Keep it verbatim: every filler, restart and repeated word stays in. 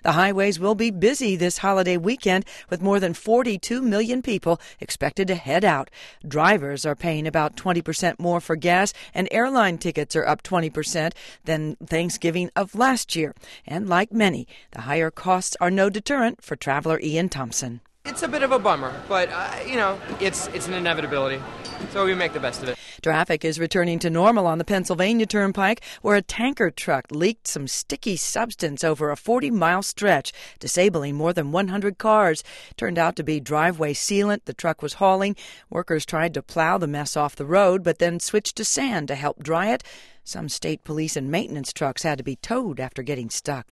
The highways will be busy this holiday weekend with more than forty-two million people expected to head out. Drivers are paying about twenty percent more for gas, and airline tickets are up twenty percent than Thanksgiving of last year. And like many, the higher costs are no deterrent for traveler Ian Thompson. It's a bit of a bummer, but, uh, you know, it's it's an inevitability, so we make the best of it. Traffic is returning to normal on the Pennsylvania Turnpike, where a tanker truck leaked some sticky substance over a forty-mile stretch, disabling more than one hundred cars. Turned out to be driveway sealant the truck was hauling. Workers tried to plow the mess off the road, but then switched to sand to help dry it. Some state police and maintenance trucks had to be towed after getting stuck.